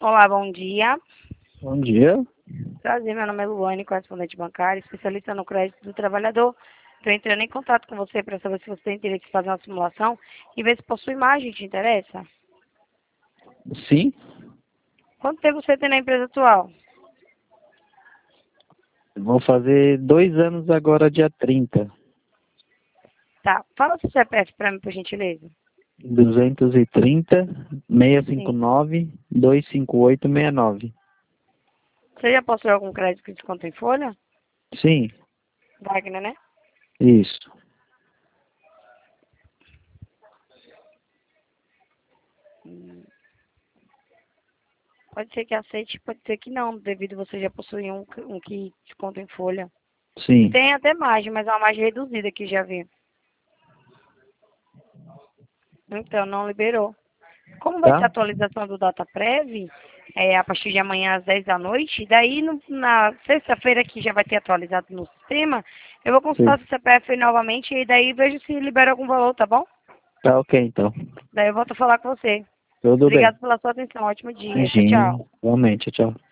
Olá, bom dia. Bom dia. Prazer, meu nome é Luane, correspondente bancário, especialista no crédito do trabalhador. Estou entrando em contato com você para saber se você tem interesse em fazer uma simulação e ver se possui imagem, te interessa? Sim, Quanto tempo você tem na empresa atual? vou fazer 2 anos agora, dia 30. Tá, fala seu CPF para mim, por gentileza. 230 Sim. 659 25869. Você já possui algum crédito que desconta em folha? Sim, Wagner, né? isso. Pode ser que aceite, pode ser que não, devido você já possuir um que desconta em folha. Sim. Tem até margem, mas é uma margem reduzida que já vi. Então, não liberou. Como vai Tá? ser a atualização do DataPrev, a partir de amanhã às 10 da noite, daí na sexta-feira que já vai ter atualizado no sistema, eu vou consultar Sim. o CPF novamente e daí vejo se libera algum valor, tá bom? Tá ok, então. Daí eu volto a falar com você. Tudo bem. Obrigado pela sua atenção. Ótimo dia. Tchau, Imagina. tchau. Realmente, tchau.